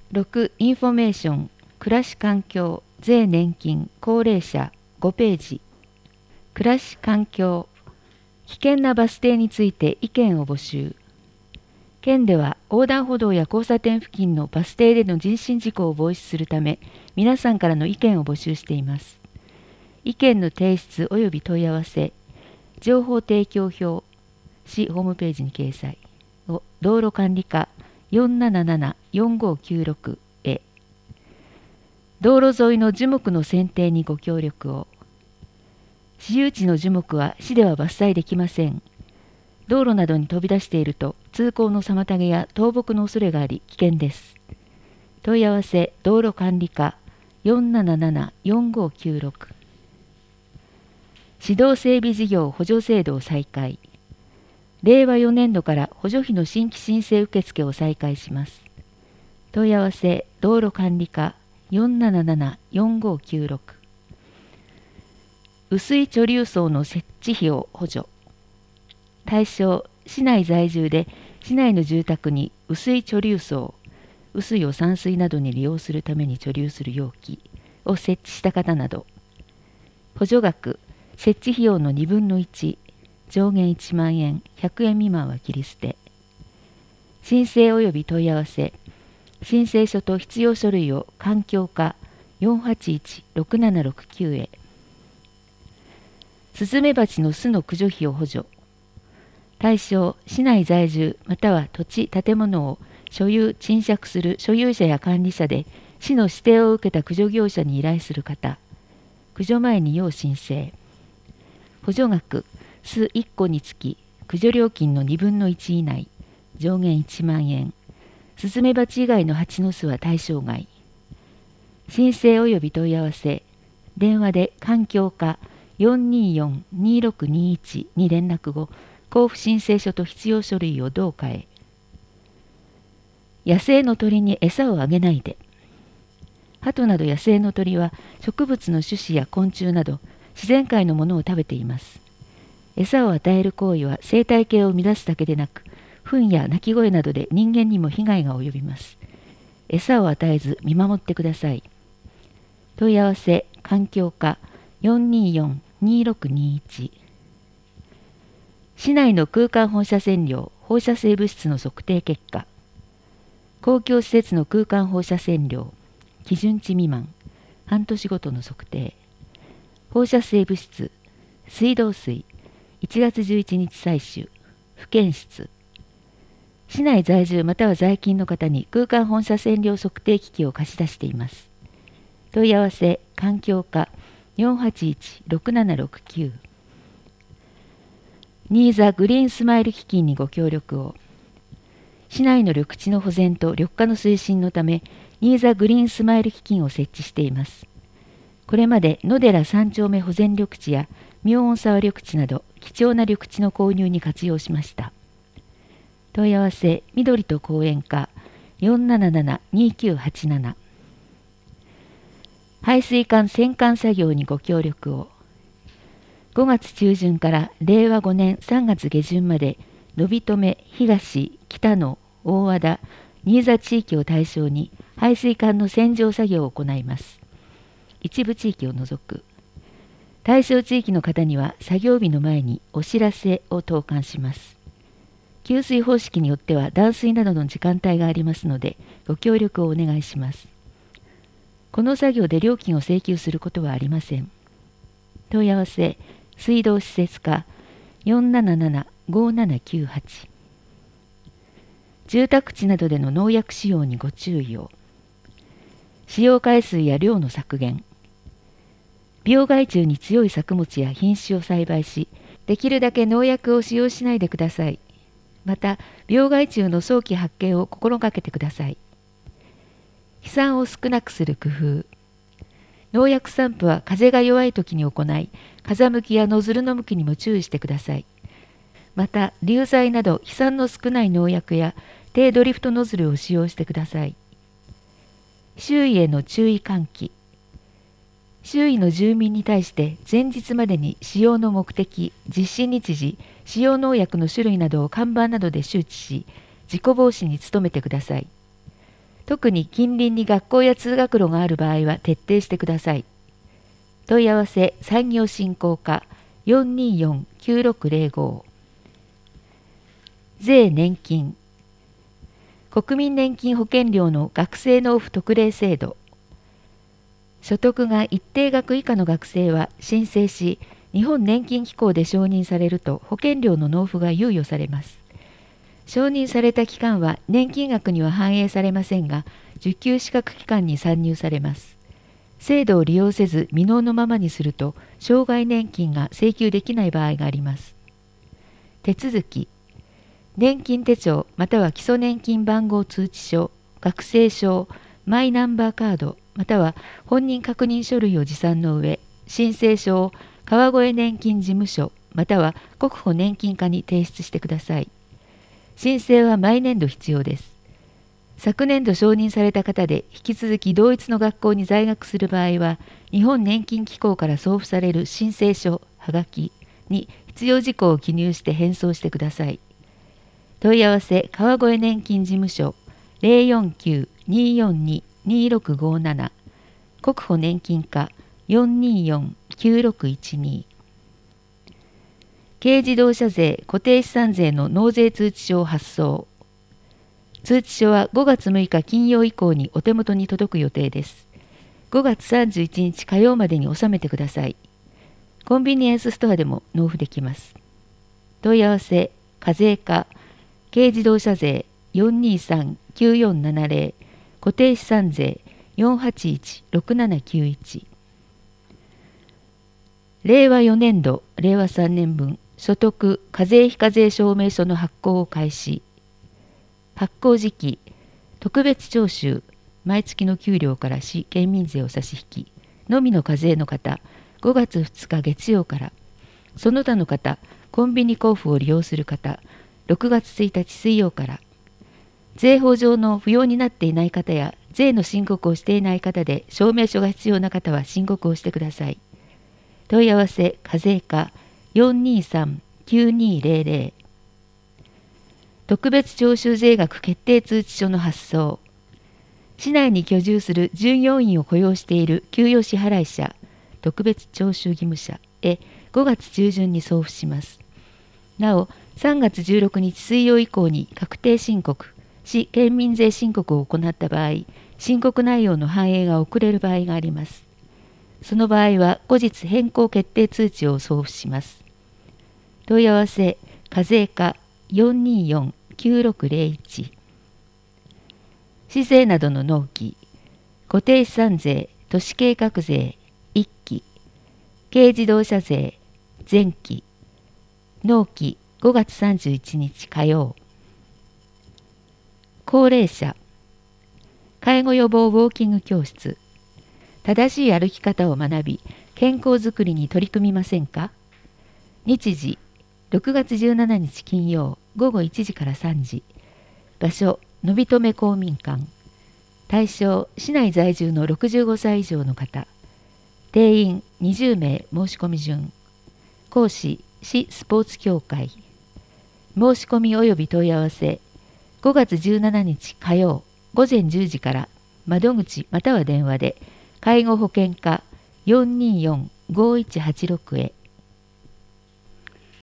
6. インフォメーション、暮らし環境、税年金、高齢者、5ページ。暮らし環境、危険なバス停について意見を募集。県では横断歩道や交差点付近のバス停での人身事故を防止するため、皆さんからの意見を募集しています。意見の提出及び問い合わせ、情報提供表、市ホームページに掲載を道路管理課477-4596へ。道路沿いの樹木の剪定にご協力を。私有地の樹木は市では伐採できません。道路などに飛び出していると通行の妨げや倒木の恐れがあり危険です。問い合わせ道路管理課477-4596。指導整備事業補助制度を再開。令和4年度から補助費の新規申請受付を再開します。問い合わせ道路管理課477-4596。雨水貯留槽の設置費を補助。対象、市内在住で市内の住宅に雨水貯留槽、雨水を散水などに利用するために貯留する容器を設置した方など。補助額、設置費用の2分の1、上限1万円、100円未満は切り捨て。申請及び問い合わせ、申請書と必要書類を環境課481-6769へ。スズメバチの巣の駆除費を補助。対象、市内在住または土地・建物を所有・賃借する所有者や管理者で市の指定を受けた駆除業者に依頼する方。駆除前に要申請。補助額、巣1個につき駆除料金の2分の1以内、上限1万円。スズメバチ以外の蜂の巣は対象外。申請及び問い合わせ、電話で環境課424-2621に連絡後、交付申請書と必要書類を同課へ。野生の鳥に餌をあげないで。鳩など野生の鳥は植物の種子や昆虫など自然界のものを食べています。餌を与える行為は生態系を乱すだけでなく、糞や鳴き声などで人間にも被害が及びます。餌を与えず見守ってください。問い合わせ環境課424-2621。市内の空間放射線量、放射性物質の測定結果。公共施設の空間放射線量、基準値未満、半年ごとの測定。放射性物質、水道水、1月11日採取、不検出。市内在住または在勤の方に空間放射線量測定機器を貸し出しています。問い合わせ環境課481-6769。ニーザグリーンスマイル基金にご協力を。市内の緑地の保全と緑化の推進のため、ニーザグリーンスマイル基金を設置しています。これまで野寺三丁目保全緑地や妙音沢緑地など貴重な緑地の購入に活用しました。問い合わせ緑と公園課477-2987。排水管洗管作業にご協力を。5月中旬から令和5年3月下旬まで、延留、東、北野、大和田、新座地域を対象に排水管の洗浄作業を行います。一部地域を除く。対象地域の方には作業日の前にお知らせを投函します。給水方式によっては断水などの時間帯がありますので、ご協力をお願いします。この作業で料金を請求することはありません。問い合わせ水道施設課477-5798。住宅地などでの農薬使用にご注意を。使用回数や量の削減。病害虫に強い作物や品種を栽培し、できるだけ農薬を使用しないでください。また、病害虫の早期発見を心がけてください。飛散を少なくする工夫。農薬散布は風が弱い時に行い、風向きやノズルの向きにも注意してください。また、流剤など飛散の少ない農薬や低ドリフトノズルを使用してください。周囲への注意喚起。周囲の住民に対して前日までに使用の目的、実施日時、使用農薬の種類などを看板などで周知し、事故防止に努めてください。 特に近隣に学校や通学路がある場合は徹底してください。問い合わせ産業振興課 424-9605。 税年金。国民年金保険料の学生納付特例制度。所得が一定額以下の学生は申請し、日本年金機構で承認されると保険料の納付が猶予されます。承認された期間は年金額には反映されませんが、受給資格期間に算入されます。制度を利用せず未納のままにすると、生涯年金が請求できない場合があります。手続き。年金手帳または基礎年金番号通知書、学生証、マイナンバーカードまたは本人確認書類を持参の上、申請書を川越年金事務所または国保年金課に提出してください。申請は毎年度必要です。昨年度承認された方で引き続き同一の学校に在学する場合は、日本年金機構から送付される申請書、はがきに必要事項を記入して返送してください。問い合わせ川越年金事務所 049-242-2657 国保年金課 424-9612。 軽自動車税固定資産税の納税通知書を発送。通知書は5月6日金曜以降にお手元に届く予定です。5月31日火曜までに納めてください。コンビニエンスストアでも納付できます。問い合わせ課税課軽自動車税 423-9470 固定資産税 481-6791。 令和4年度令和3年分所得課税非課税証明書の発行を開始。発行時期、特別徴収、毎月の給料から市県民税を差し引きのみの課税の方、5月2日月曜から、その他の方、コンビニ交付を利用する方、6月1日水曜から、税法上の不要になっていない方や税の申告をしていない方で証明書が必要な方は申告をしてください。問い合わせ課税課 423-9200。 特別徴収税額決定通知書の発送。市内に居住する従業員を雇用している給与支払者、特別徴収義務者へ5月中旬に送付します。なお、3月16日水曜以降に確定申告、市県民税申告を行った場合、申告内容の反映が遅れる場合があります。その場合は後日変更決定通知を送付します。問い合わせ課税課 424-9601。 市税などの納期、固定資産税、都市計画税1期、軽自動車税前期、納期5月31日火曜。高齢者、介護予防ウォーキング教室、正しい歩き方を学び、健康づくりに取り組みませんか？日時、6月17日金曜午後1時から3時。場所、のびとめ公民館。対象、市内在住の65歳以上の方。定員20名申し込み順。講師、市スポーツ協会。申し込み及び問い合わせ、5月17日火曜午前10時から窓口または電話で介護保険課 424-5186 へ。